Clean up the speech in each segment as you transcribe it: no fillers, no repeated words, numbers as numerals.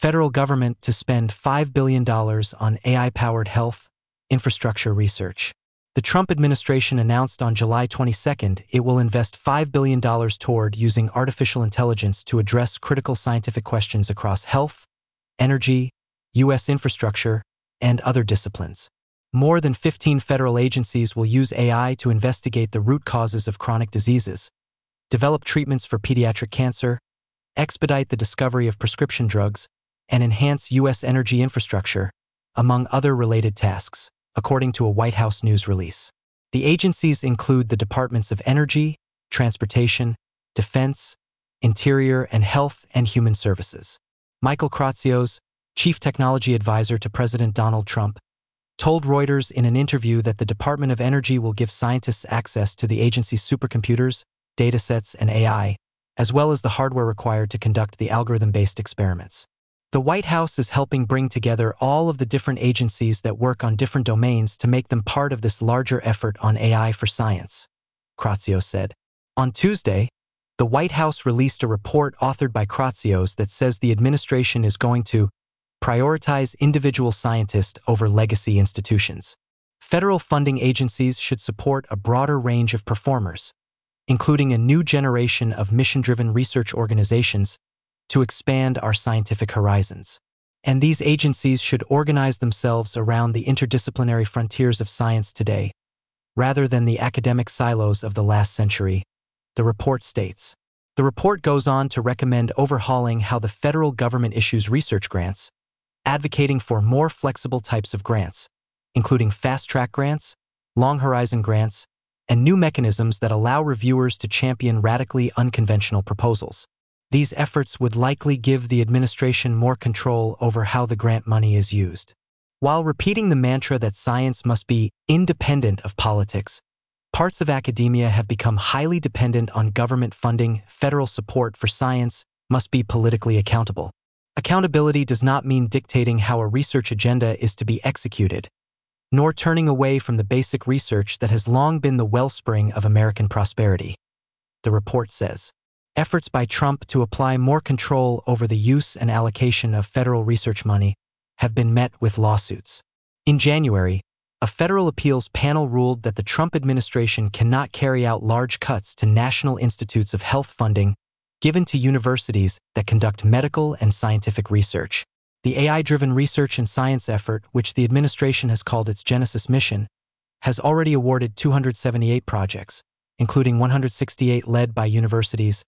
federal government to spend $5 billion on AI-powered health infrastructure research. The Trump administration announced on July 22nd it will invest $5 billion toward using artificial intelligence to address critical scientific questions across health, energy, U.S. infrastructure, and other disciplines. More than 15 federal agencies will use AI to investigate the root causes of chronic diseases, develop treatments for pediatric cancer, expedite the discovery of prescription drugs, and enhance U.S. energy infrastructure, among other related tasks, according to a White House news release. The agencies include the Departments of Energy, Transportation, Defense, Interior, and Health and Human Services. Michael Kratsios, chief technology advisor to President Donald Trump, told Reuters in an interview that the Department of Energy will give scientists access to the agency's supercomputers, datasets, and AI, as well as the hardware required to conduct the algorithm-based experiments. The White House is helping bring together all of the different agencies that work on different domains to make them part of this larger effort on AI for science, Kratsios said. On Tuesday, the White House released a report authored by Kratsios that says the administration is going to prioritize individual scientists over legacy institutions. Federal funding agencies should support a broader range of performers, including a new generation of mission-driven research organizations to expand our scientific horizons. And these agencies should organize themselves around the interdisciplinary frontiers of science today, rather than the academic silos of the last century, the report states. The report goes on to recommend overhauling how the federal government issues research grants, advocating for more flexible types of grants, including fast-track grants, long-horizon grants, and new mechanisms that allow reviewers to champion radically unconventional proposals. These efforts would likely give the administration more control over how the grant money is used. While repeating the mantra that science must be independent of politics, parts of academia have become highly dependent on government funding. Federal support for science must be politically accountable. Accountability does not mean dictating how a research agenda is to be executed, nor turning away from the basic research that has long been the wellspring of American prosperity, the report says. Efforts by Trump to apply more control over the use and allocation of federal research money have been met with lawsuits. In January, a federal appeals panel ruled that the Trump administration cannot carry out large cuts to National Institutes of Health funding given to universities that conduct medical and scientific research. The AI-driven research and science effort, which the administration has called its Genesis mission, has already awarded 278 projects, including 168 led by universities,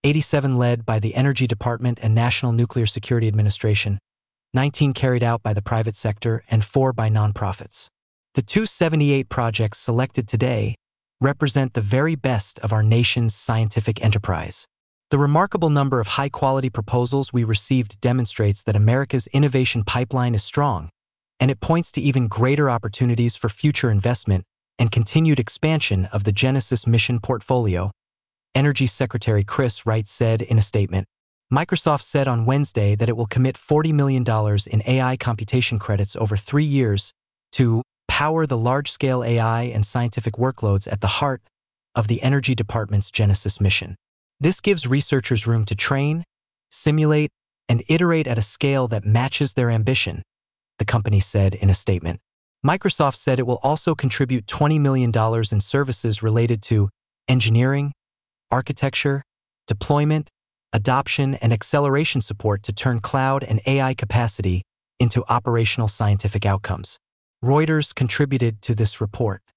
87 led by the Energy Department and National Nuclear Security Administration, 19 carried out by the private sector, and 4 by nonprofits. The 278 projects selected today represent the very best of our nation's scientific enterprise. The remarkable number of high-quality proposals we received demonstrates that America's innovation pipeline is strong, and it points to even greater opportunities for future investment and continued expansion of the Genesis mission portfolio, Energy Secretary Chris Wright said in a statement. Microsoft said on Wednesday that it will commit $40 million in AI computation credits over 3 years to power the large-scale AI and scientific workloads at the heart of the Energy Department's Genesis mission. This gives researchers room to train, simulate, and iterate at a scale that matches their ambition, the company said in a statement. Microsoft said it will also contribute $20 million in services related to engineering, architecture, deployment, adoption, and acceleration support to turn cloud and AI capacity into operational scientific outcomes. Reuters contributed to this report.